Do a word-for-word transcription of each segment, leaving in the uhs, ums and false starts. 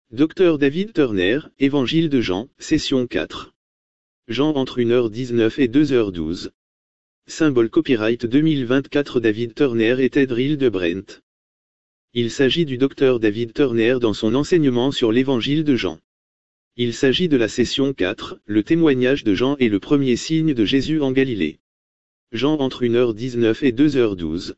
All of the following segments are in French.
Docteur David Turner, Évangile de Jean, session quatre. Jean entre une heure dix-neuf et deux heures douze. Symbole copyright deux mille vingt-quatre David Turner et Ted Reel de Brent. Il s'agit du docteur David Turner dans son enseignement sur l'Évangile de Jean. Il s'agit de la session quatre, le témoignage de Jean et le premier signe de Jésus en Galilée. Jean entre une heure dix-neuf et deux heures douze.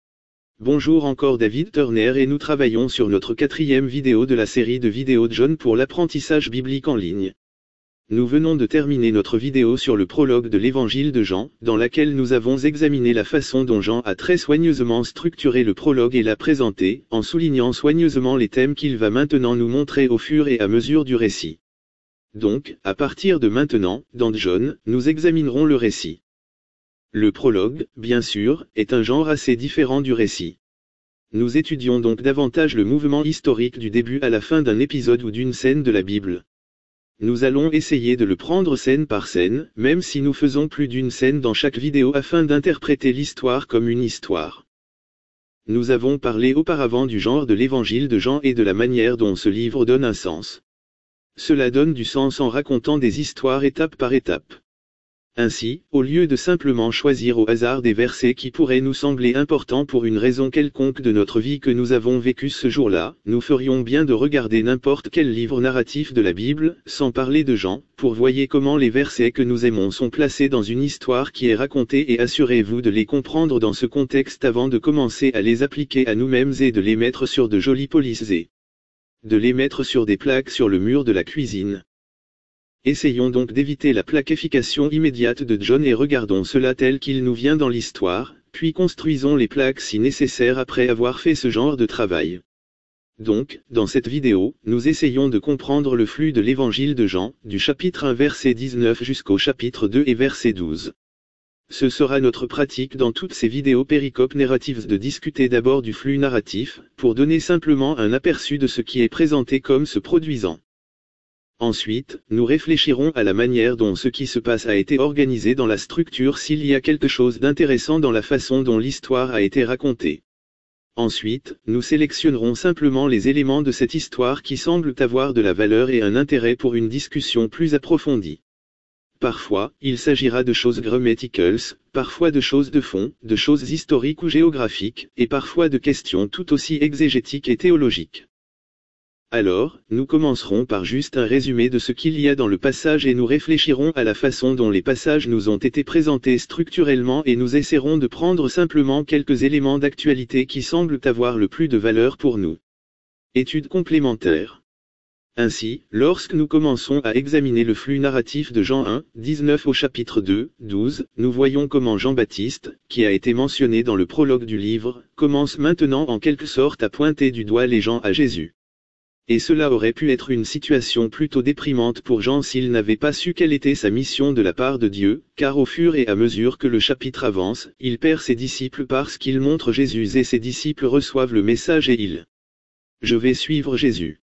Bonjour encore David Turner et nous travaillons sur notre quatrième vidéo de la série de vidéos de John pour l'apprentissage biblique en ligne. Nous venons de terminer notre vidéo sur le prologue de l'Évangile de Jean, dans laquelle nous avons examiné la façon dont Jean a très soigneusement structuré le prologue et l'a présenté, en soulignant soigneusement les thèmes qu'il va maintenant nous montrer au fur et à mesure du récit. Donc, à partir de maintenant, dans John, nous examinerons le récit. Le prologue, bien sûr, est un genre assez différent du récit. Nous étudions donc davantage le mouvement historique du début à la fin d'un épisode ou d'une scène de la Bible. Nous allons essayer de le prendre scène par scène, même si nous faisons plus d'une scène dans chaque vidéo afin d'interpréter l'histoire comme une histoire. Nous avons parlé auparavant du genre de l'Évangile de Jean et de la manière dont ce livre donne un sens. Cela donne du sens en racontant des histoires étape par étape. Ainsi, au lieu de simplement choisir au hasard des versets qui pourraient nous sembler importants pour une raison quelconque de notre vie que nous avons vécue ce jour-là, nous ferions bien de regarder n'importe quel livre narratif de la Bible, sans parler de Jean, pour voir comment les versets que nous aimons sont placés dans une histoire qui est racontée et assurez-vous de les comprendre dans ce contexte avant de commencer à les appliquer à nous-mêmes et de les mettre sur de jolies polices et de les mettre sur des plaques sur le mur de la cuisine. Essayons donc d'éviter la plaquification immédiate de John et regardons cela tel qu'il nous vient dans l'histoire, puis construisons les plaques si nécessaire après avoir fait ce genre de travail. Donc, dans cette vidéo, nous essayons de comprendre le flux de l'Évangile de Jean, du chapitre un verset dix-neuf jusqu'au chapitre deux et verset douze. Ce sera notre pratique dans toutes ces vidéos péricopes narratives de discuter d'abord du flux narratif, pour donner simplement un aperçu de ce qui est présenté comme se produisant. Ensuite, nous réfléchirons à la manière dont ce qui se passe a été organisé dans la structure s'il y a quelque chose d'intéressant dans la façon dont l'histoire a été racontée. Ensuite, nous sélectionnerons simplement les éléments de cette histoire qui semblent avoir de la valeur et un intérêt pour une discussion plus approfondie. Parfois, il s'agira de choses grammaticales, parfois de choses de fond, de choses historiques ou géographiques, et parfois de questions tout aussi exégétiques et théologiques. Alors, nous commencerons par juste un résumé de ce qu'il y a dans le passage et nous réfléchirons à la façon dont les passages nous ont été présentés structurellement et nous essaierons de prendre simplement quelques éléments d'actualité qui semblent avoir le plus de valeur pour nous. Étude complémentaire. Ainsi, lorsque nous commençons à examiner le flux narratif de Jean un, dix-neuf au chapitre deux, douze, nous voyons comment Jean-Baptiste, qui a été mentionné dans le prologue du livre, commence maintenant en quelque sorte à pointer du doigt les gens à Jésus. Et cela aurait pu être une situation plutôt déprimante pour Jean s'il n'avait pas su quelle était sa mission de la part de Dieu, car au fur et à mesure que le chapitre avance, il perd ses disciples parce qu'il montre Jésus et ses disciples reçoivent le message et ils. Je vais suivre Jésus.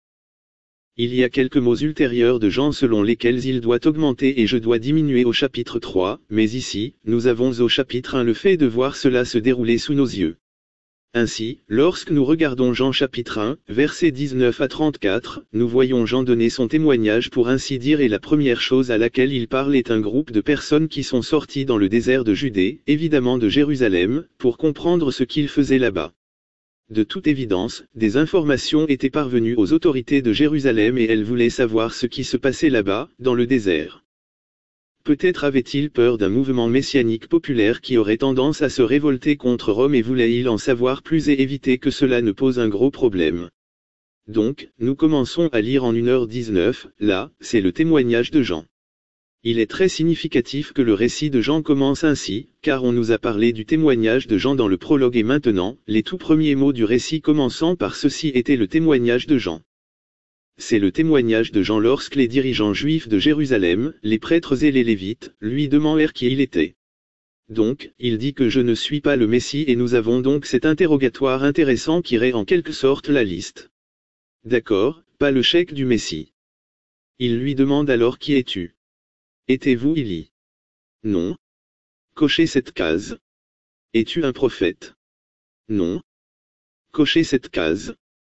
Il y a quelques mots ultérieurs de Jean selon lesquels il doit augmenter et je dois diminuer au chapitre trois, mais ici, nous avons au chapitre un le fait de voir cela se dérouler sous nos yeux. Ainsi, lorsque nous regardons Jean chapitre un, versets dix-neuf à trente-quatre, nous voyons Jean donner son témoignage pour ainsi dire et la première chose à laquelle il parle est un groupe de personnes qui sont sorties dans le désert de Judée, évidemment de Jérusalem, pour comprendre ce qu'ils faisaient là-bas. De toute évidence, des informations étaient parvenues aux autorités de Jérusalem et elles voulaient savoir ce qui se passait là-bas, dans le désert. Peut-être avait-il peur d'un mouvement messianique populaire qui aurait tendance à se révolter contre Rome et voulait-il en savoir plus et éviter que cela ne pose un gros problème. Donc, nous commençons à lire en une heure dix-neuf, là, c'est le témoignage de Jean. Il est très significatif que le récit de Jean commence ainsi, car on nous a parlé du témoignage de Jean dans le prologue et maintenant, les tout premiers mots du récit commençant par ceci étaient le témoignage de Jean. C'est le témoignage de Jean lorsque les dirigeants juifs de Jérusalem, les prêtres et les Lévites, lui demandèrent qui il était. Donc, il dit que je ne suis pas le Messie et nous avons donc cet interrogatoire intéressant qui rend en quelque sorte la liste. D'accord, pas le chèque du Messie. Il lui demande alors qui es-tu? Étais-vous Élie? Non. Cochez cette case. Es-tu un prophète? Non. Cochez cette case.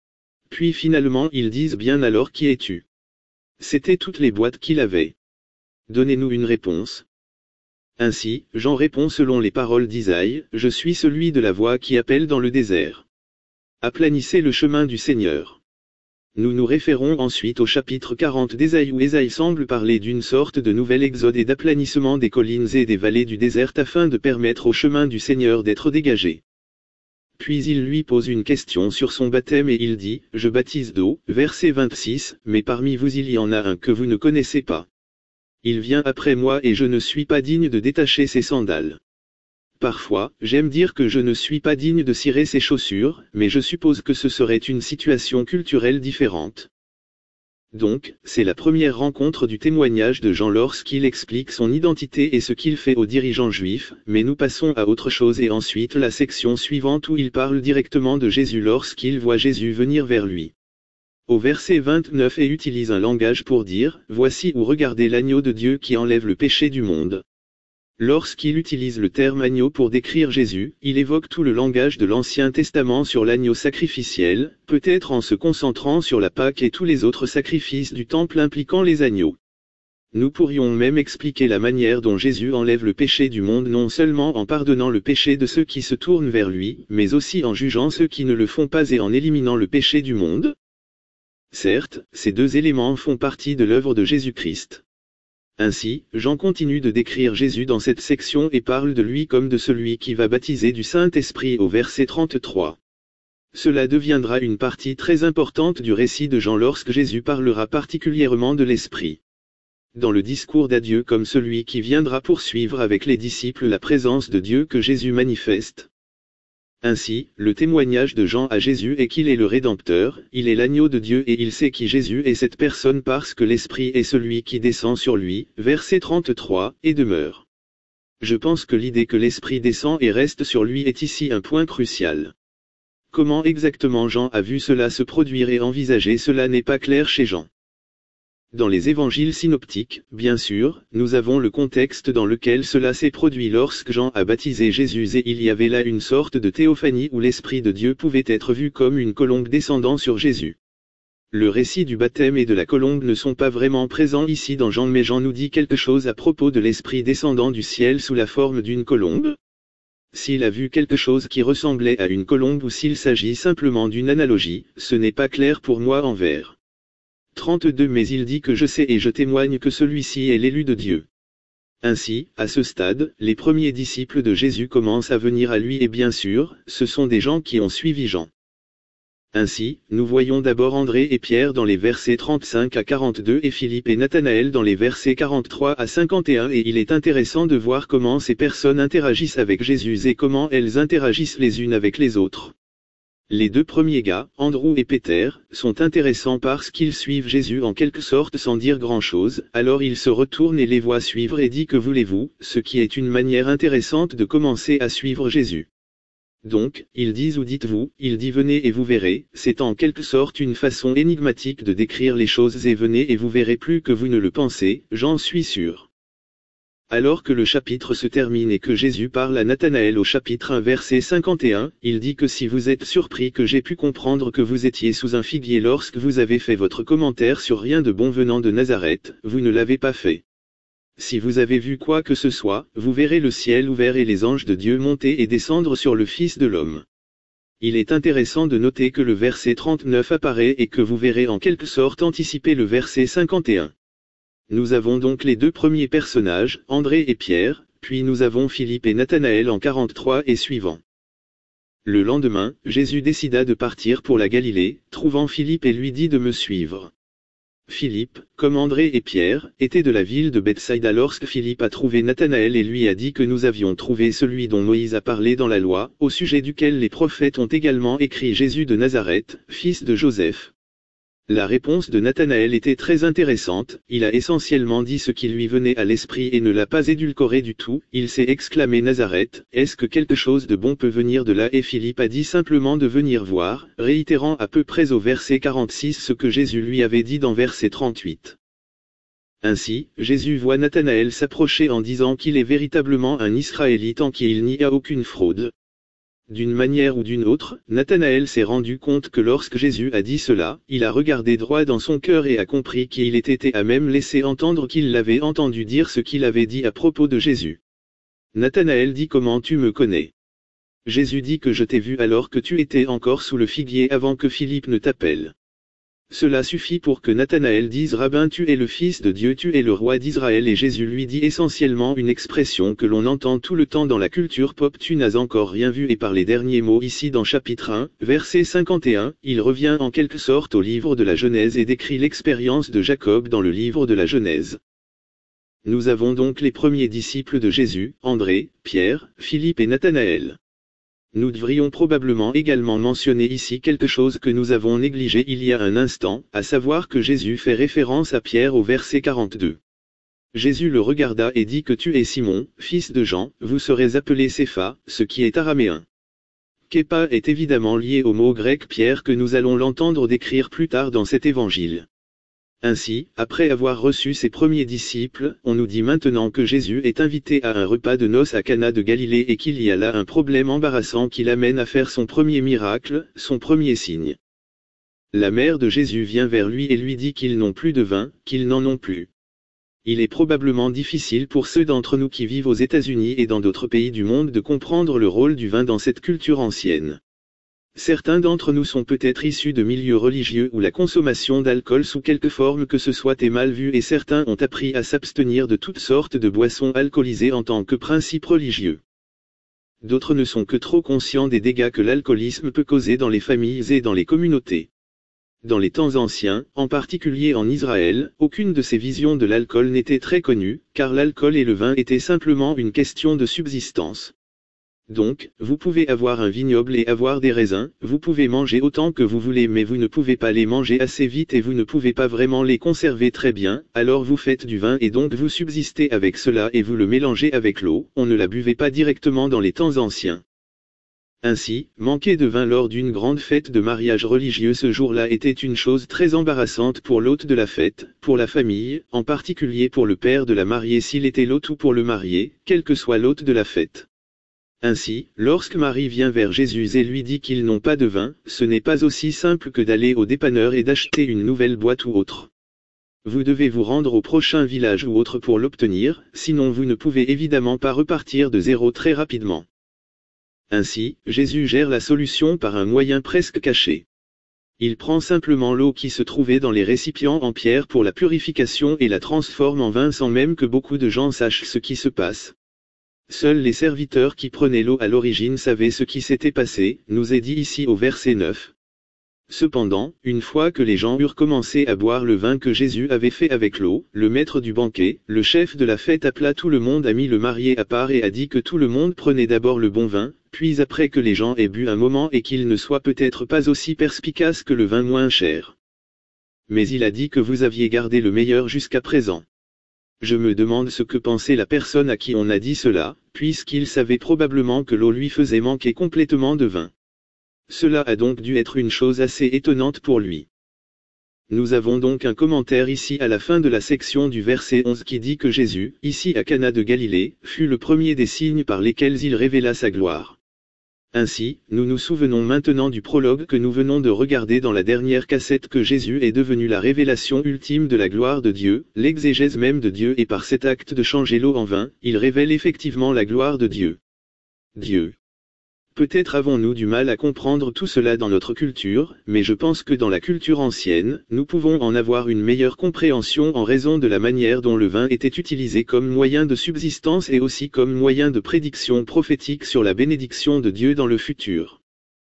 Puis finalement ils disent bien alors qui es-tu? C'étaient toutes les boîtes qu'il avait. Donnez-nous une réponse. Ainsi, Jean répond selon les paroles d'Isaïe, je suis celui de la voix qui appelle dans le désert. Aplanissez le chemin du Seigneur. Nous nous référons ensuite au chapitre quarante d'Ésaïe où Ésaïe semble parler d'une sorte de nouvel exode et d'aplanissement des collines et des vallées du désert afin de permettre au chemin du Seigneur d'être dégagé. Puis il lui pose une question sur son baptême et il dit, je baptise d'eau, verset vingt-six, mais parmi vous il y en a un que vous ne connaissez pas. Il vient après moi et je ne suis pas digne de détacher ses sandales. Parfois, j'aime dire que je ne suis pas digne de cirer ses chaussures, mais je suppose que ce serait une situation culturelle différente. Donc, c'est la première rencontre du témoignage de Jean lorsqu'il explique son identité et ce qu'il fait aux dirigeants juifs, mais nous passons à autre chose et ensuite la section suivante où il parle directement de Jésus lorsqu'il voit Jésus venir vers lui. Au verset vingt-neuf et utilise un langage pour dire, voici ou regardez l'agneau de Dieu qui enlève le péché du monde. Lorsqu'il utilise le terme agneau pour décrire Jésus, il évoque tout le langage de l'Ancien Testament sur l'agneau sacrificiel, peut-être en se concentrant sur la Pâque et tous les autres sacrifices du temple impliquant les agneaux. Nous pourrions même expliquer la manière dont Jésus enlève le péché du monde non seulement en pardonnant le péché de ceux qui se tournent vers lui, mais aussi en jugeant ceux qui ne le font pas et en éliminant le péché du monde. Certes, ces deux éléments font partie de l'œuvre de Jésus-Christ. Ainsi, Jean continue de décrire Jésus dans cette section et parle de lui comme de celui qui va baptiser du Saint-Esprit au verset trente-trois. Cela deviendra une partie très importante du récit de Jean lorsque Jésus parlera particulièrement de l'Esprit. Dans le discours d'adieu comme celui qui viendra poursuivre avec les disciples la présence de Dieu que Jésus manifeste. Ainsi, le témoignage de Jean à Jésus est qu'il est le Rédempteur, il est l'agneau de Dieu et il sait qui Jésus est cette personne parce que l'Esprit est celui qui descend sur lui, verset trente-trois, et demeure. Je pense que l'idée que l'Esprit descend et reste sur lui est ici un point crucial. Comment exactement Jean a vu cela se produire et envisager cela n'est pas clair chez Jean. Dans les évangiles synoptiques, bien sûr, nous avons le contexte dans lequel cela s'est produit lorsque Jean a baptisé Jésus et il y avait là une sorte de théophanie où l'Esprit de Dieu pouvait être vu comme une colombe descendant sur Jésus. Le récit du baptême et de la colombe ne sont pas vraiment présents ici dans Jean mais Jean nous dit quelque chose à propos de l'Esprit descendant du ciel sous la forme d'une colombe. S'il a vu quelque chose qui ressemblait à une colombe ou s'il s'agit simplement d'une analogie, ce n'est pas clair pour moi en vers. trente-deux Mais il dit que je sais et je témoigne que celui-ci est l'élu de Dieu. Ainsi, à ce stade, les premiers disciples de Jésus commencent à venir à lui et bien sûr, ce sont des gens qui ont suivi Jean. Ainsi, nous voyons d'abord André et Pierre dans les versets trente-cinq à quarante-deux et Philippe et Nathanaël dans les versets quarante-trois à cinquante et un et il est intéressant de voir comment ces personnes interagissent avec Jésus et comment elles interagissent les unes avec les autres. Les deux premiers gars, Andrew et Peter, sont intéressants parce qu'ils suivent Jésus en quelque sorte sans dire grand-chose, alors il se retourne et les voit suivre et dit que voulez-vous, ce qui est une manière intéressante de commencer à suivre Jésus. Donc, ils disent ou dites-vous, il dit venez et vous verrez, c'est en quelque sorte une façon énigmatique de décrire les choses et venez et vous verrez plus que vous ne le pensez, j'en suis sûr. Alors que le chapitre se termine et que Jésus parle à Nathanaël au chapitre un verset cinquante et un, il dit que si vous êtes surpris que j'ai pu comprendre que vous étiez sous un figuier lorsque vous avez fait votre commentaire sur rien de bon venant de Nazareth, vous ne l'avez pas fait. Si vous avez vu quoi que ce soit, vous verrez le ciel ouvert et les anges de Dieu monter et descendre sur le Fils de l'homme. Il est intéressant de noter que le verset trente-neuf apparaît et que vous verrez en quelque sorte anticiper le verset cinquante et un. Nous avons donc les deux premiers personnages, André et Pierre, puis nous avons Philippe et Nathanaël en quarante-trois et suivant. Le lendemain, Jésus décida de partir pour la Galilée, trouvant Philippe et lui dit de me suivre. Philippe, comme André et Pierre, était de la ville de Bethsaïda lorsque Philippe a trouvé Nathanaël et lui a dit que nous avions trouvé celui dont Moïse a parlé dans la loi, au sujet duquel les prophètes ont également écrit Jésus de Nazareth, fils de Joseph. La réponse de Nathanaël était très intéressante, il a essentiellement dit ce qui lui venait à l'esprit et ne l'a pas édulcoré du tout, il s'est exclamé Nazareth, est-ce que quelque chose de bon peut venir de là et Philippe a dit simplement de venir voir, réitérant à peu près au verset quarante-six ce que Jésus lui avait dit dans verset trente-huit. Ainsi, Jésus voit Nathanaël s'approcher en disant qu'il est véritablement un Israélite en qui il n'y a aucune fraude. D'une manière ou d'une autre, Nathanaël s'est rendu compte que lorsque Jésus a dit cela, il a regardé droit dans son cœur et a compris qu'il était à même laissé entendre qu'il l'avait entendu dire ce qu'il avait dit à propos de Jésus. Nathanaël dit: Comment tu me connais? Jésus dit que je t'ai vu alors que tu étais encore sous le figuier avant que Philippe ne t'appelle. Cela suffit pour que Nathanaël dise: Rabbin, tu es le Fils de Dieu, tu es le roi d'Israël. Et Jésus lui dit essentiellement une expression que l'on entend tout le temps dans la culture pop: tu n'as encore rien vu. Et par les derniers mots ici dans chapitre un, verset cinquante et un, il revient en quelque sorte au livre de la Genèse et décrit l'expérience de Jacob dans le livre de la Genèse. Nous avons donc les premiers disciples de Jésus, André, Pierre, Philippe et Nathanaël. Nous devrions probablement également mentionner ici quelque chose que nous avons négligé il y a un instant, à savoir que Jésus fait référence à Pierre au verset quarante-deux. Jésus le regarda et dit que tu es Simon, fils de Jean, vous serez appelé Cépha, ce qui est araméen. Képa est évidemment lié au mot grec Pierre que nous allons l'entendre décrire plus tard dans cet évangile. Ainsi, après avoir reçu ses premiers disciples, on nous dit maintenant que Jésus est invité à un repas de noces à Cana de Galilée et qu'il y a là un problème embarrassant qui l'amène à faire son premier miracle, son premier signe. La mère de Jésus vient vers lui et lui dit qu'ils n'ont plus de vin, qu'ils n'en ont plus. Il est probablement difficile pour ceux d'entre nous qui vivent aux États-Unis et dans d'autres pays du monde de comprendre le rôle du vin dans cette culture ancienne. Certains d'entre nous sont peut-être issus de milieux religieux où la consommation d'alcool sous quelque forme que ce soit est mal vue et certains ont appris à s'abstenir de toutes sortes de boissons alcoolisées en tant que principe religieux. D'autres ne sont que trop conscients des dégâts que l'alcoolisme peut causer dans les familles et dans les communautés. Dans les temps anciens, en particulier en Israël, aucune de ces visions de l'alcool n'était très connue, car l'alcool et le vin étaient simplement une question de subsistance. Donc, vous pouvez avoir un vignoble et avoir des raisins, vous pouvez manger autant que vous voulez mais vous ne pouvez pas les manger assez vite et vous ne pouvez pas vraiment les conserver très bien, alors vous faites du vin et donc vous subsistez avec cela et vous le mélangez avec l'eau, on ne la buvait pas directement dans les temps anciens. Ainsi, manquer de vin lors d'une grande fête de mariage religieux ce jour-là était une chose très embarrassante pour l'hôte de la fête, pour la famille, en particulier pour le père de la mariée s'il était l'hôte ou pour le marié, quel que soit l'hôte de la fête. Ainsi, lorsque Marie vient vers Jésus et lui dit qu'ils n'ont pas de vin, ce n'est pas aussi simple que d'aller au dépanneur et d'acheter une nouvelle boîte ou autre. Vous devez vous rendre au prochain village ou autre pour l'obtenir, sinon vous ne pouvez évidemment pas repartir de zéro très rapidement. Ainsi, Jésus gère la solution par un moyen presque caché. Il prend simplement l'eau qui se trouvait dans les récipients en pierre pour la purification et la transforme en vin sans même que beaucoup de gens sachent ce qui se passe. Seuls les serviteurs qui prenaient l'eau à l'origine savaient ce qui s'était passé, nous est dit ici au verset neuf. Cependant, une fois que les gens eurent commencé à boire le vin que Jésus avait fait avec l'eau, le maître du banquet, le chef de la fête appela tout le monde, a mis le marié à part et a dit que tout le monde prenait d'abord le bon vin, puis après que les gens aient bu un moment et qu'il ne soit peut-être pas aussi perspicace que le vin moins cher. Mais il a dit que vous aviez gardé le meilleur jusqu'à présent. Je me demande ce que pensait la personne à qui on a dit cela, puisqu'il savait probablement que l'eau lui faisait manquer complètement de vin. Cela a donc dû être une chose assez étonnante pour lui. Nous avons donc un commentaire ici à la fin de la section du verset onze qui dit que Jésus, ici à Cana de Galilée, fut le premier des signes par lesquels il révéla sa gloire. Ainsi, nous nous souvenons maintenant du prologue que nous venons de regarder dans la dernière cassette que Jésus est devenu la révélation ultime de la gloire de Dieu, l'exégèse même de Dieu et par cet acte de changer l'eau en vin, il révèle effectivement la gloire de Dieu. Dieu. Peut-être avons-nous du mal à comprendre tout cela dans notre culture, mais je pense que dans la culture ancienne, nous pouvons en avoir une meilleure compréhension en raison de la manière dont le vin était utilisé comme moyen de subsistance et aussi comme moyen de prédiction prophétique sur la bénédiction de Dieu dans le futur.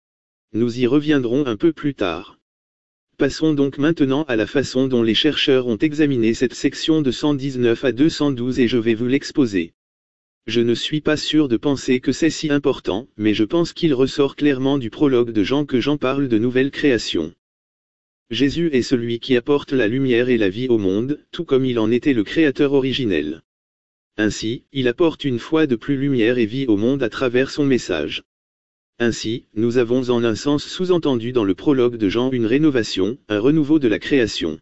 Nous y reviendrons un peu plus tard. Passons donc maintenant à la façon dont les chercheurs ont examiné cette section de cent dix-neuf à deux cent douze et je vais vous l'exposer. Je ne suis pas sûr de penser que c'est si important, mais je pense qu'il ressort clairement du prologue de Jean que Jean parle de nouvelle création. Jésus est celui qui apporte la lumière et la vie au monde, tout comme il en était le créateur originel. Ainsi, il apporte une fois de plus lumière et vie au monde à travers son message. Ainsi, nous avons en un sens sous-entendu dans le prologue de Jean une rénovation, un renouveau de la création.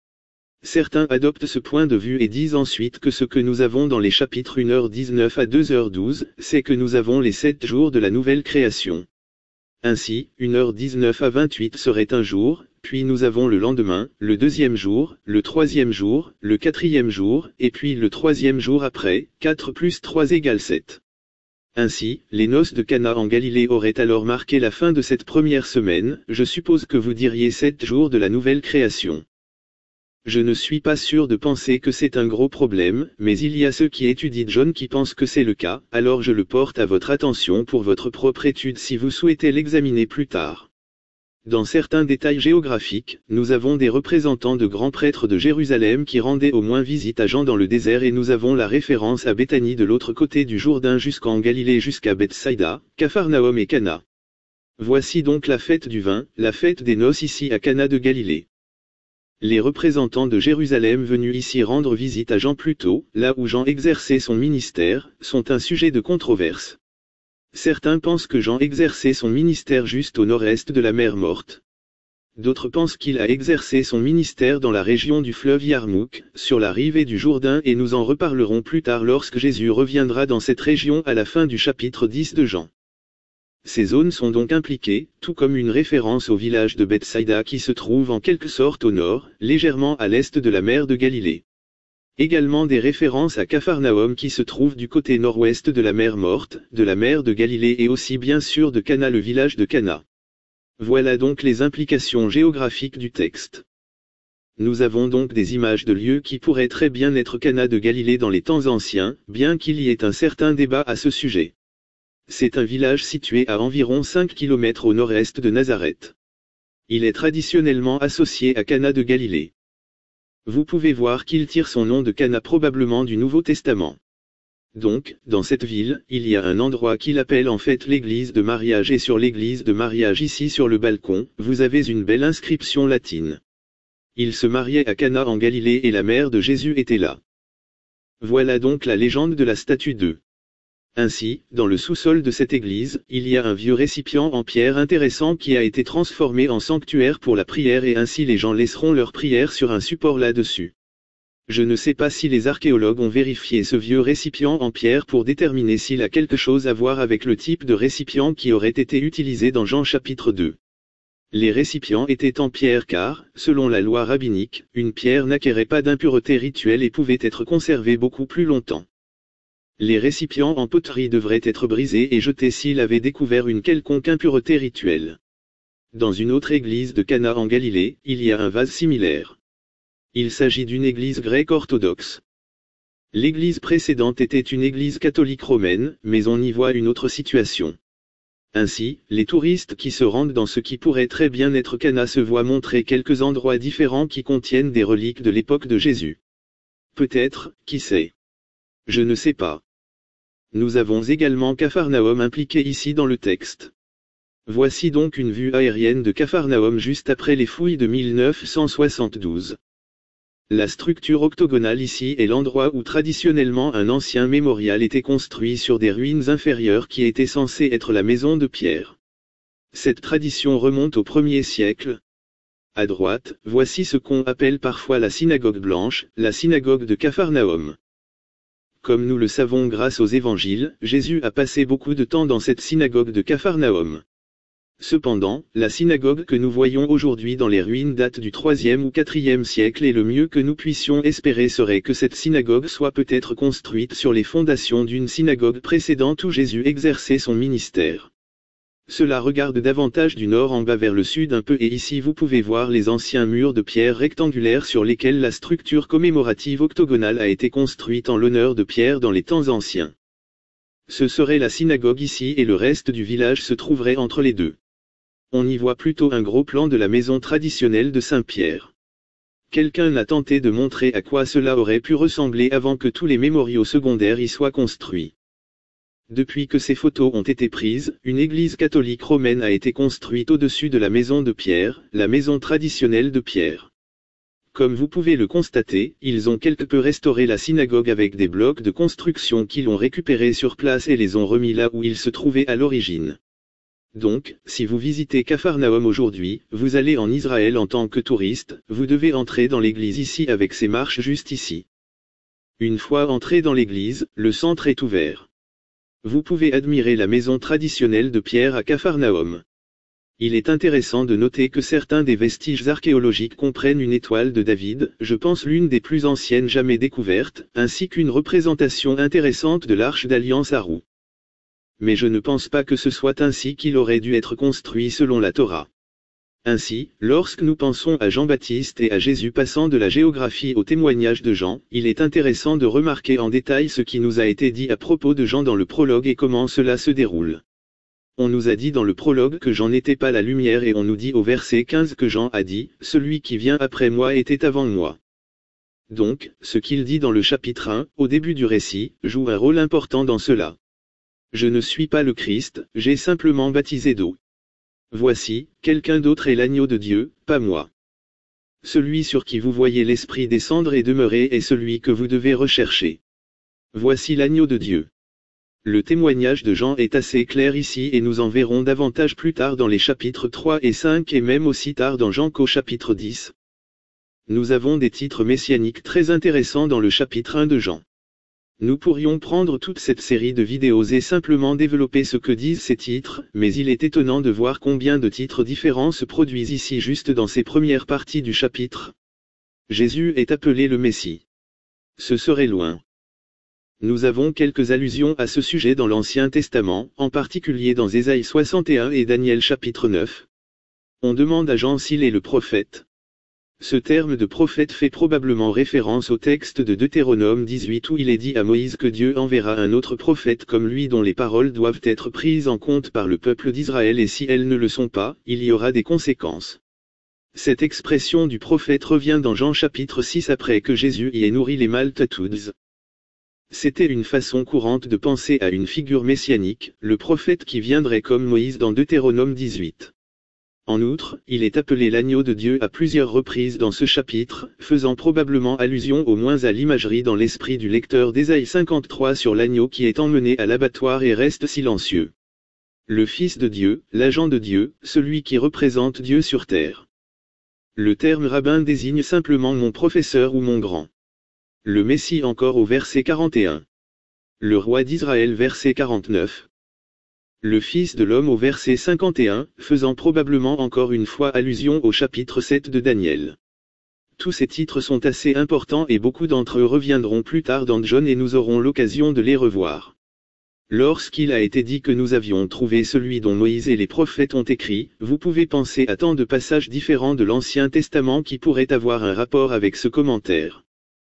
Certains adoptent ce point de vue et disent ensuite que ce que nous avons dans les chapitres une heure dix-neuf à deux heures douze, c'est que nous avons les sept jours de la nouvelle création. Ainsi, une heure dix-neuf à vingt-huit serait un jour, puis nous avons le lendemain, le deuxième jour, le troisième jour, le quatrième jour, et puis le troisième jour après, quatre plus trois égale sept. Ainsi, les noces de Cana en Galilée auraient alors marqué la fin de cette première semaine, je suppose que vous diriez sept jours de la nouvelle création. Je ne suis pas sûr de penser que c'est un gros problème, mais il y a ceux qui étudient John qui pensent que c'est le cas, alors je le porte à votre attention pour votre propre étude si vous souhaitez l'examiner plus tard. Dans certains détails géographiques, nous avons des représentants de grands prêtres de Jérusalem qui rendaient au moins visite à Jean dans le désert et nous avons la référence à Béthanie de l'autre côté du Jourdain jusqu'en Galilée jusqu'à Bethsaïda, Capharnaüm et Cana. Voici donc la fête du vin, la fête des noces ici à Cana de Galilée. Les représentants de Jérusalem venus ici rendre visite à Jean plus tôt, là où Jean exerçait son ministère, sont un sujet de controverse. Certains pensent que Jean exerçait son ministère juste au nord-est de la mer Morte. D'autres pensent qu'il a exercé son ministère dans la région du fleuve Yarmouk, sur la rive du Jourdain et nous en reparlerons plus tard lorsque Jésus reviendra dans cette région à la fin du chapitre dix de Jean. Ces zones sont donc impliquées, tout comme une référence au village de Bethsaïda qui se trouve en quelque sorte au nord, légèrement à l'est de la mer de Galilée. Également des références à Capharnaüm qui se trouve du côté nord-ouest de la mer Morte, de la mer de Galilée et aussi bien sûr de Cana le village de Cana. Voilà donc les implications géographiques du texte. Nous avons donc des images de lieux qui pourraient très bien être Cana de Galilée dans les temps anciens, bien qu'il y ait un certain débat à ce sujet. C'est un village situé à environ cinq kilomètres au nord-est de Nazareth. Il est traditionnellement associé à Cana de Galilée. Vous pouvez voir qu'il tire son nom de Cana probablement du Nouveau Testament. Donc, dans cette ville, il y a un endroit qu'il appelle en fait l'église de mariage et sur l'église de mariage ici sur le balcon, vous avez une belle inscription latine. Il se mariait à Cana en Galilée et la mère de Jésus était là. Voilà donc la légende de la statue deux. Ainsi, dans le sous-sol de cette église, il y a un vieux récipient en pierre intéressant qui a été transformé en sanctuaire pour la prière et ainsi les gens laisseront leur prière sur un support là-dessus. Je ne sais pas si les archéologues ont vérifié ce vieux récipient en pierre pour déterminer s'il a quelque chose à voir avec le type de récipient qui aurait été utilisé dans Jean chapitre deux. Les récipients étaient en pierre car, selon la loi rabbinique, une pierre n'acquérait pas d'impureté rituelle et pouvait être conservée beaucoup plus longtemps. Les récipients en poterie devraient être brisés et jetés s'il avait découvert une quelconque impureté rituelle. Dans une autre église de Cana en Galilée, il y a un vase similaire. Il s'agit d'une église grecque orthodoxe. L'église précédente était une église catholique romaine, mais on y voit une autre situation. Ainsi, les touristes qui se rendent dans ce qui pourrait très bien être Cana se voient montrer quelques endroits différents qui contiennent des reliques de l'époque de Jésus. Peut-être, qui sait? Je ne sais pas. Nous avons également Capharnaüm impliqué ici dans le texte. Voici donc une vue aérienne de Capharnaüm juste après les fouilles de mille neuf cent soixante-douze. La structure octogonale ici est l'endroit où traditionnellement un ancien mémorial était construit sur des ruines inférieures qui étaient censées être la maison de Pierre. Cette tradition remonte au premier siècle. À droite, voici ce qu'on appelle parfois la synagogue blanche, la synagogue de Capharnaüm. Comme nous le savons grâce aux évangiles, Jésus a passé beaucoup de temps dans cette synagogue de Capharnaüm. Cependant, la synagogue que nous voyons aujourd'hui dans les ruines date du troisième ou quatrième siècle et le mieux que nous puissions espérer serait que cette synagogue soit peut-être construite sur les fondations d'une synagogue précédente où Jésus exerçait son ministère. Cela regarde davantage du nord en bas vers le sud un peu et ici vous pouvez voir les anciens murs de pierre rectangulaires sur lesquels la structure commémorative octogonale a été construite en l'honneur de Pierre dans les temps anciens. Ce serait la synagogue ici et le reste du village se trouverait entre les deux. On y voit plutôt un gros plan de la maison traditionnelle de Saint-Pierre. Quelqu'un a tenté de montrer à quoi cela aurait pu ressembler avant que tous les mémoriaux secondaires y soient construits. Depuis que ces photos ont été prises, une église catholique romaine a été construite au-dessus de la maison de Pierre, la maison traditionnelle de Pierre. Comme vous pouvez le constater, ils ont quelque peu restauré la synagogue avec des blocs de construction qu'ils ont récupérés sur place et les ont remis là où ils se trouvaient à l'origine. Donc, si vous visitez Capharnaüm aujourd'hui, vous allez en Israël en tant que touriste, vous devez entrer dans l'église ici avec ces marches juste ici. Une fois entré dans l'église, le centre est ouvert. Vous pouvez admirer la maison traditionnelle de Pierre à Capharnaüm. Il est intéressant de noter que certains des vestiges archéologiques comprennent une étoile de David, je pense l'une des plus anciennes jamais découvertes, ainsi qu'une représentation intéressante de l'arche d'alliance à roue. Mais je ne pense pas que ce soit ainsi qu'il aurait dû être construit selon la Torah. Ainsi, lorsque nous pensons à Jean-Baptiste et à Jésus passant de la géographie au témoignage de Jean, il est intéressant de remarquer en détail ce qui nous a été dit à propos de Jean dans le prologue et comment cela se déroule. On nous a dit dans le prologue que Jean n'était pas la lumière et on nous dit au verset quinze que Jean a dit, « Celui qui vient après moi était avant moi ». Donc, ce qu'il dit dans le chapitre un, au début du récit, joue un rôle important dans cela. Je ne suis pas le Christ, j'ai simplement baptisé d'eau. Voici, quelqu'un d'autre est l'agneau de Dieu, pas moi. Celui sur qui vous voyez l'Esprit descendre et demeurer est celui que vous devez rechercher. Voici l'agneau de Dieu. Le témoignage de Jean est assez clair ici et nous en verrons davantage plus tard dans les chapitres trois et cinq et même aussi tard dans Jean qu'au chapitre dix. Nous avons des titres messianiques très intéressants dans le chapitre un de Jean. Nous pourrions prendre toute cette série de vidéos et simplement développer ce que disent ces titres, mais il est étonnant de voir combien de titres différents se produisent ici juste dans ces premières parties du chapitre. Jésus est appelé le Messie. Ce serait loin. Nous avons quelques allusions à ce sujet dans l'Ancien Testament, en particulier dans Ésaïe soixante et un et Daniel chapitre neuf. On demande à Jean s'il est le prophète. Ce terme de prophète fait probablement référence au texte de Deutéronome dix-huit où il est dit à Moïse que Dieu enverra un autre prophète comme lui dont les paroles doivent être prises en compte par le peuple d'Israël et si elles ne le sont pas, il y aura des conséquences. Cette expression du prophète revient dans Jean chapitre six après que Jésus y ait nourri les multitudes. C'était une façon courante de penser à une figure messianique, le prophète qui viendrait comme Moïse dans Deutéronome dix-huit. En outre, il est appelé l'agneau de Dieu à plusieurs reprises dans ce chapitre, faisant probablement allusion au moins à l'imagerie dans l'esprit du lecteur d'Ésaïe cinquante-trois sur l'agneau qui est emmené à l'abattoir et reste silencieux. Le Fils de Dieu, l'agent de Dieu, celui qui représente Dieu sur terre. Le terme rabbin désigne simplement mon professeur ou mon grand. Le Messie encore au verset quarante et un. Le roi d'Israël verset quarante-neuf. Le Fils de l'homme au verset cinquante et un, faisant probablement encore une fois allusion au chapitre sept de Daniel. Tous ces titres sont assez importants et beaucoup d'entre eux reviendront plus tard dans John et nous aurons l'occasion de les revoir. Lorsqu'il a été dit que nous avions trouvé celui dont Moïse et les prophètes ont écrit, vous pouvez penser à tant de passages différents de l'Ancien Testament qui pourraient avoir un rapport avec ce commentaire.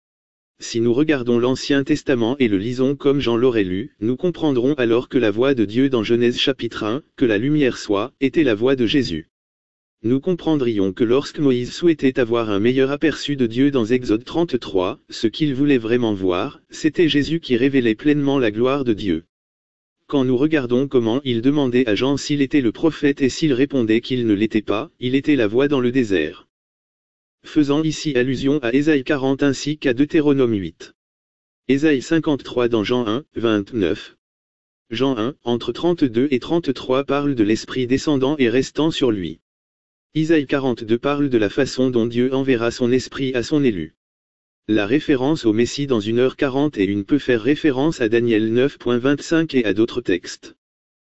Si nous regardons l'Ancien Testament et le lisons comme Jean l'aurait lu, nous comprendrons alors que la voix de Dieu dans Genèse chapitre un, que la lumière soit, était la voix de Jésus. Nous comprendrions que lorsque Moïse souhaitait avoir un meilleur aperçu de Dieu dans Exode trente-trois, ce qu'il voulait vraiment voir, c'était Jésus qui révélait pleinement la gloire de Dieu. Quand nous regardons comment il demandait à Jean s'il était le prophète et s'il répondait qu'il ne l'était pas, il était la voix dans le désert. Faisant ici allusion à Ésaïe quarante ainsi qu'à Deutéronome huit. Ésaïe cinquante-trois dans Jean un, vingt-neuf. Jean un, entre trente-deux et trente-trois parle de l'Esprit descendant et restant sur lui. Isaïe quarante-deux parle de la façon dont Dieu enverra son Esprit à son élu. La référence au Messie dans une heure quarante et une peut faire référence à Daniel neuf, vingt-cinq et à d'autres textes.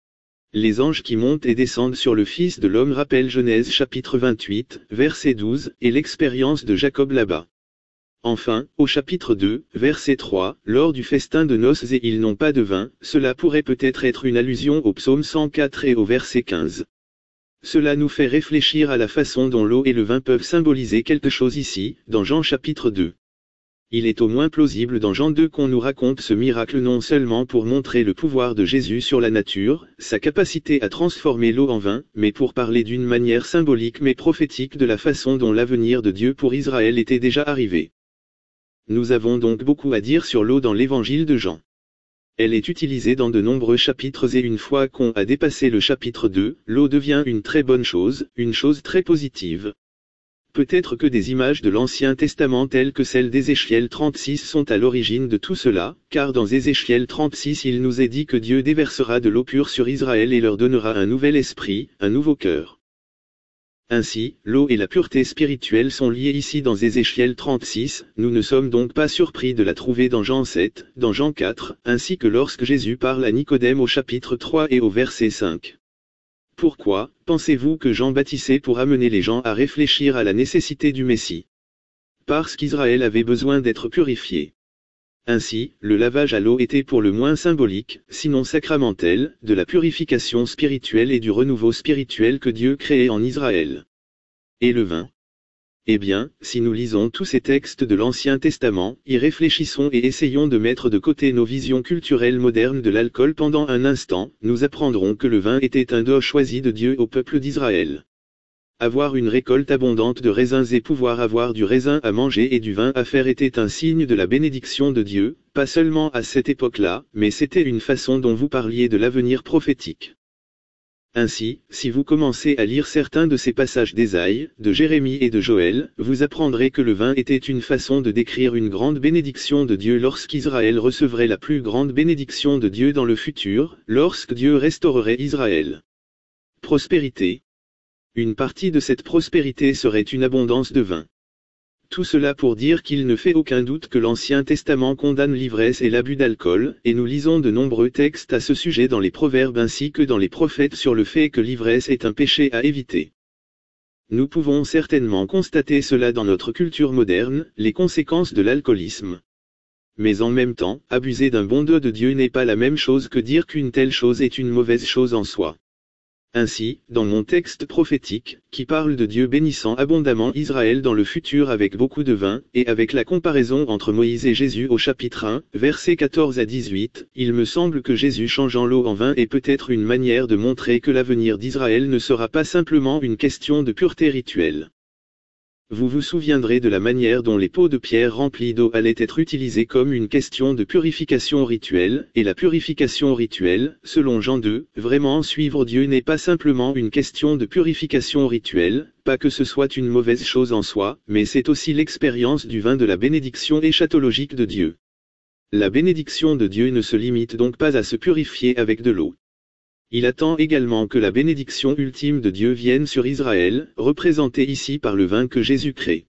Les anges qui montent et descendent sur le Fils de l'homme rappellent Genèse chapitre vingt-huit, verset douze, et l'expérience de Jacob là-bas. Enfin, au chapitre deux, verset trois, lors du festin de noces et ils n'ont pas de vin, cela pourrait peut-être être une allusion au psaume cent quatre et au verset quinze. Cela nous fait réfléchir à la façon dont l'eau et le vin peuvent symboliser quelque chose ici, dans Jean chapitre deux. Il est au moins plausible dans Jean deux qu'on nous raconte ce miracle non seulement pour montrer le pouvoir de Jésus sur la nature, sa capacité à transformer l'eau en vin, mais pour parler d'une manière symbolique mais prophétique de la façon dont l'avenir de Dieu pour Israël était déjà arrivé. Nous avons donc beaucoup à dire sur l'eau dans l'évangile de Jean. Elle est utilisée dans de nombreux chapitres et une fois qu'on a dépassé le chapitre deux, l'eau devient une très bonne chose, une chose très positive. Peut-être que des images de l'Ancien Testament telles que celles d'Ézéchiel trente-six sont à l'origine de tout cela, car dans Ézéchiel trente-six il nous est dit que Dieu déversera de l'eau pure sur Israël et leur donnera un nouvel esprit, un nouveau cœur. Ainsi, l'eau et la pureté spirituelle sont liées ici dans Ézéchiel trente-six, nous ne sommes donc pas surpris de la trouver dans Jean sept, dans Jean quatre, ainsi que lorsque Jésus parle à Nicodème au chapitre trois et au verset cinq. Pourquoi pensez-vous que Jean baptisait pour amener les gens à réfléchir à la nécessité du Messie? Parce qu'Israël avait besoin d'être purifié. Ainsi, le lavage à l'eau était pour le moins symbolique, sinon sacramentel, de la purification spirituelle et du renouveau spirituel que Dieu créait en Israël. Et le vin? Eh bien, si nous lisons tous ces textes de l'Ancien Testament, y réfléchissons et essayons de mettre de côté nos visions culturelles modernes de l'alcool pendant un instant, nous apprendrons que le vin était un don choisi de Dieu au peuple d'Israël. Avoir une récolte abondante de raisins et pouvoir avoir du raisin à manger et du vin à faire était un signe de la bénédiction de Dieu, pas seulement à cette époque-là, mais c'était une façon dont vous parliez de l'avenir prophétique. Ainsi, si vous commencez à lire certains de ces passages d'Ésaïe, de Jérémie et de Joël, vous apprendrez que le vin était une façon de décrire une grande bénédiction de Dieu lorsqu'Israël recevrait la plus grande bénédiction de Dieu dans le futur, lorsque Dieu restaurerait Israël. Prospérité. Une partie de cette prospérité serait une abondance de vin. Tout cela pour dire qu'il ne fait aucun doute que l'Ancien Testament condamne l'ivresse et l'abus d'alcool, et nous lisons de nombreux textes à ce sujet dans les Proverbes ainsi que dans les prophètes sur le fait que l'ivresse est un péché à éviter. Nous pouvons certainement constater cela dans notre culture moderne, les conséquences de l'alcoolisme. Mais en même temps, abuser d'un bon don de Dieu n'est pas la même chose que dire qu'une telle chose est une mauvaise chose en soi. Ainsi, dans mon texte prophétique, qui parle de Dieu bénissant abondamment Israël dans le futur avec beaucoup de vin, et avec la comparaison entre Moïse et Jésus au chapitre un, versets quatorze à dix-huit, il me semble que Jésus changeant l'eau en vin est peut-être une manière de montrer que l'avenir d'Israël ne sera pas simplement une question de pureté rituelle. Vous vous souviendrez de la manière dont les pots de pierre remplis d'eau allaient être utilisés comme une question de purification rituelle, et la purification rituelle, selon Jean deux, vraiment suivre Dieu n'est pas simplement une question de purification rituelle, pas que ce soit une mauvaise chose en soi, mais c'est aussi l'expérience du vin de la bénédiction eschatologique de Dieu. La bénédiction de Dieu ne se limite donc pas à se purifier avec de l'eau. Il attend également que la bénédiction ultime de Dieu vienne sur Israël, représentée ici par le vin que Jésus crée.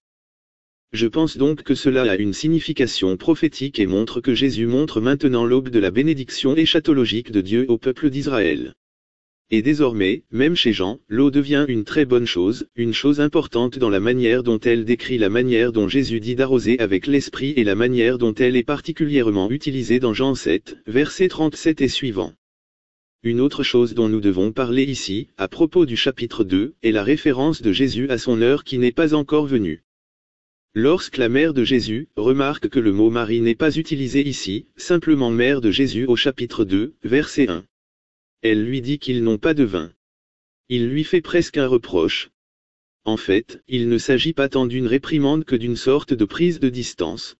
Je pense donc que cela a une signification prophétique et montre que Jésus montre maintenant l'aube de la bénédiction eschatologique de Dieu au peuple d'Israël. Et désormais, même chez Jean, l'eau devient une très bonne chose, une chose importante dans la manière dont elle décrit la manière dont Jésus dit d'arroser avec l'esprit et la manière dont elle est particulièrement utilisée dans Jean sept, versets trente-sept et suivants. Une autre chose dont nous devons parler ici, à propos du chapitre deux, est la référence de Jésus à son heure qui n'est pas encore venue. Lorsque la mère de Jésus remarque que le mot Marie n'est pas utilisé ici, simplement mère de Jésus au chapitre deux, verset un. Elle lui dit qu'ils n'ont pas de vin. Il lui fait presque un reproche. En fait, il ne s'agit pas tant d'une réprimande que d'une sorte de prise de distance.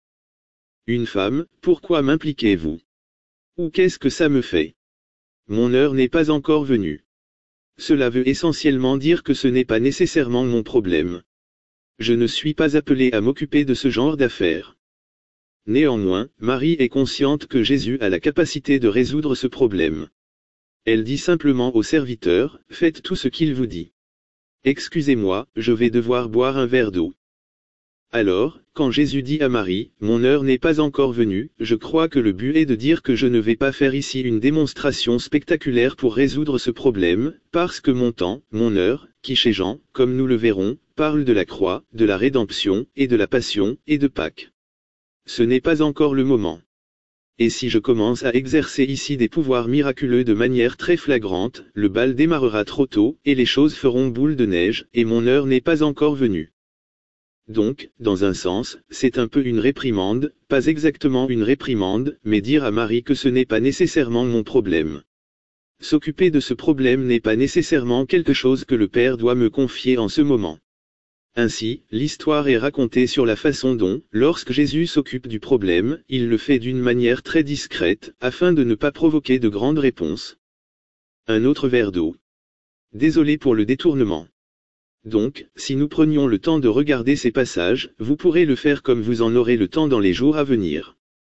Une femme, pourquoi m'impliquez-vous? Ou qu'est-ce que ça me fait? Mon heure n'est pas encore venue. Cela veut essentiellement dire que ce n'est pas nécessairement mon problème. Je ne suis pas appelé à m'occuper de ce genre d'affaires. Néanmoins, Marie est consciente que Jésus a la capacité de résoudre ce problème. Elle dit simplement au serviteur, « Faites tout ce qu'il vous dit. Excusez-moi, je vais devoir boire un verre d'eau. » Alors, quand Jésus dit à Marie, « Mon heure n'est pas encore venue », je crois que le but est de dire que je ne vais pas faire ici une démonstration spectaculaire pour résoudre ce problème, parce que mon temps, mon heure, qui chez Jean, comme nous le verrons, parle de la croix, de la rédemption, et de la passion, et de Pâques. Ce n'est pas encore le moment. Et si je commence à exercer ici des pouvoirs miraculeux de manière très flagrante, le bal démarrera trop tôt, et les choses feront boule de neige, et mon heure n'est pas encore venue. Donc, dans un sens, c'est un peu une réprimande, pas exactement une réprimande, mais dire à Marie que ce n'est pas nécessairement mon problème. S'occuper de ce problème n'est pas nécessairement quelque chose que le Père doit me confier en ce moment. Ainsi, l'histoire est racontée sur la façon dont, lorsque Jésus s'occupe du problème, il le fait d'une manière très discrète, afin de ne pas provoquer de grandes réponses. Un autre verre d'eau. Désolé pour le détournement. Donc, si nous prenions le temps de regarder ces passages, vous pourrez le faire comme vous en aurez le temps dans les jours à venir.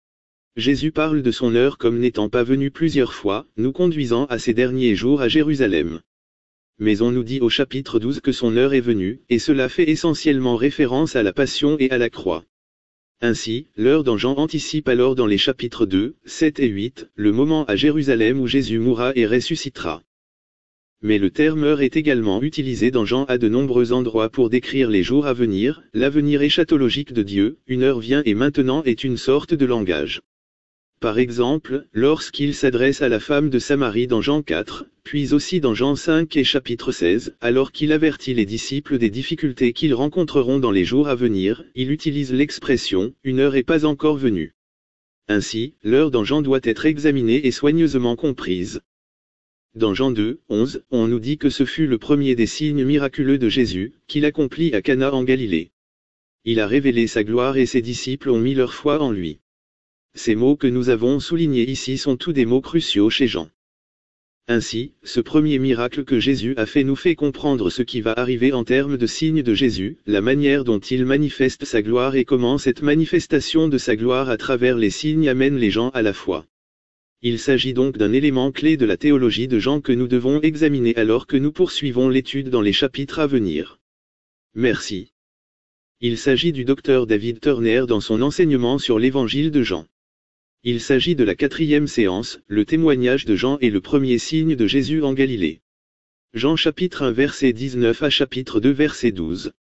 Jésus parle de son heure comme n'étant pas venu plusieurs fois, nous conduisant à ces derniers jours à Jérusalem. Mais on nous dit au chapitre douze que son heure est venue, et cela fait essentiellement référence à la passion et à la croix. Ainsi, l'heure dont Jean anticipe alors dans les chapitres deux, sept et huit, le moment à Jérusalem où Jésus mourra et ressuscitera. Mais le terme heure est également utilisé dans Jean à de nombreux endroits pour décrire les jours à venir, l'avenir eschatologique de Dieu, une heure vient et maintenant est une sorte de langage. Par exemple, lorsqu'il s'adresse à la femme de Samarie dans Jean quatre, puis aussi dans Jean cinq et chapitre seize, alors qu'il avertit les disciples des difficultés qu'ils rencontreront dans les jours à venir, il utilise l'expression « une heure est pas encore venue ». Ainsi, l'heure dans Jean doit être examinée et soigneusement comprise. Dans Jean deux, onze, on nous dit que ce fut le premier des signes miraculeux de Jésus, qu'il accomplit à Cana en Galilée. Il a révélé sa gloire et ses disciples ont mis leur foi en lui. Ces mots que nous avons soulignés ici sont tous des mots cruciaux chez Jean. Ainsi, ce premier miracle que Jésus a fait nous fait comprendre ce qui va arriver en termes de signes de Jésus, la manière dont il manifeste sa gloire et comment cette manifestation de sa gloire à travers les signes amène les gens à la foi. Il s'agit donc d'un élément clé de la théologie de Jean que nous devons examiner alors que nous poursuivons l'étude dans les chapitres à venir. Merci. Il s'agit du docteur David Turner dans son enseignement sur l'évangile de Jean. Il s'agit de la quatrième séance, le témoignage de Jean et le premier signe de Jésus en Galilée. Jean chapitre un verset dix-neuf à chapitre deux verset douze.